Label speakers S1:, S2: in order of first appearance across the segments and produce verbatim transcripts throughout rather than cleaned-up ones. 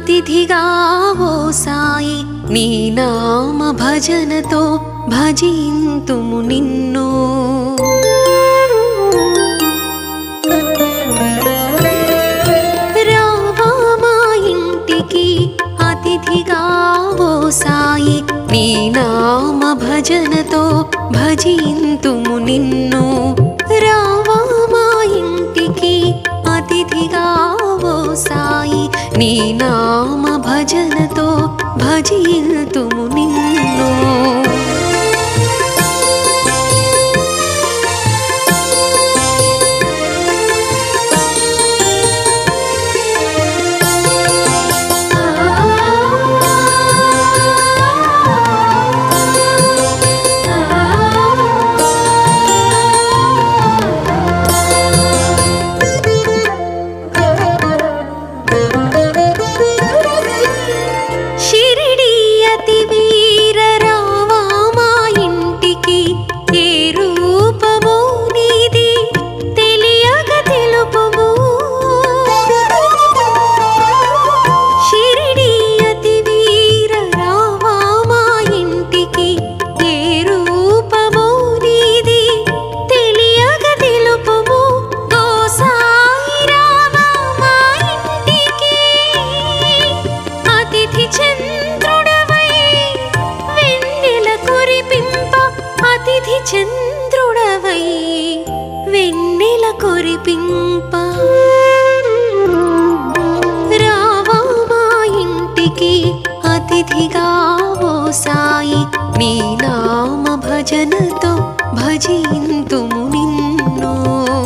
S1: అతిథిగా ఓ సాయి నీ నామ భజనతో భజింతుము నిన్ను. రావా మా ఇంటికి అతిథిగా ఓ సాయి నీ నామ భజనతో భజింతుము నిన్ను. రావా మా ఇంటికి అతిథిగా ఓ సాయి నీ నామ భజనతో భజింతుము నిన్ను. చంద్రుడవై వెన్నెల కురిపింప రావా మా ఇంటికి అతిథిగా ఓ సాయి నీ నామ భజనతో భజింతుము నిన్ను.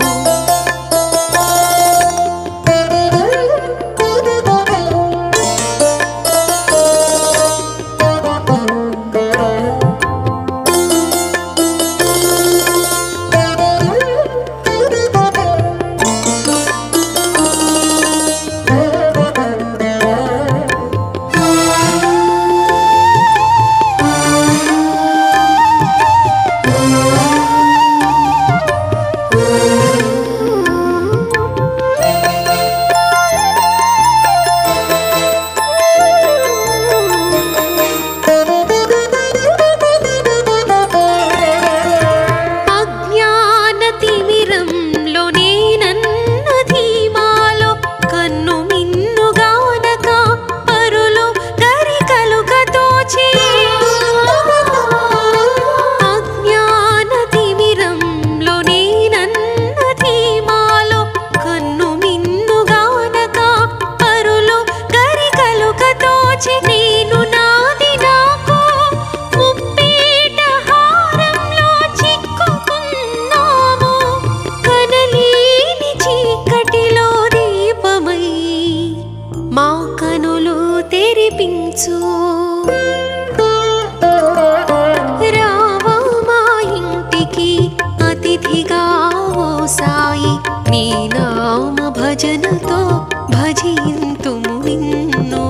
S1: రావా మా ఇంటికి అతిథిగా ఓ సాయి నీ నామ భజనతో భజింతుము నిన్ను.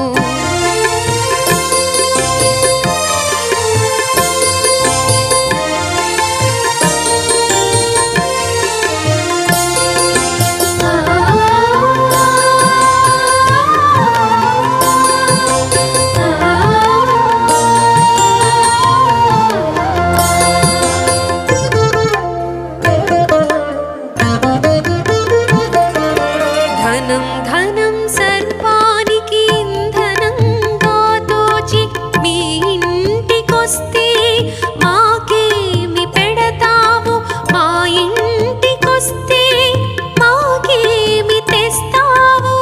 S1: ధనం ధనం సర్వానికి ఇంధనంగా తోచి మీ ఇంటికొస్తే మాకేమి పెడతావు, మా ఇంటికొస్తే మాకేమి తెస్తావు.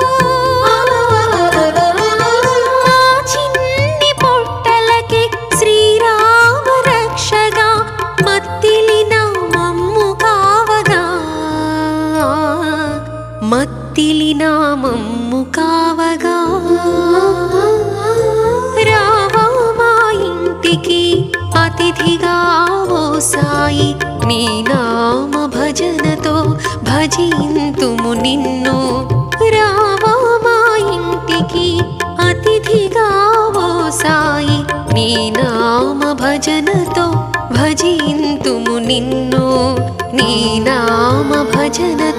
S1: మా చిన్ని పొట్టలకి శ్రీరామ రక్షగా మత్తిలిన మమ్ము కావగా మత్తిలిన మమ్ము కావగా. రావా మా ఇంటికి అతిథిగా ఓ సాయి నీ నామ భజనతో భజింతుము నిన్ను. రావా మా ఇంటికి అతిథిగా ఓ సాయి నీ నామ భజనతో భజింతుము నిన్ను. నీ నామ భజన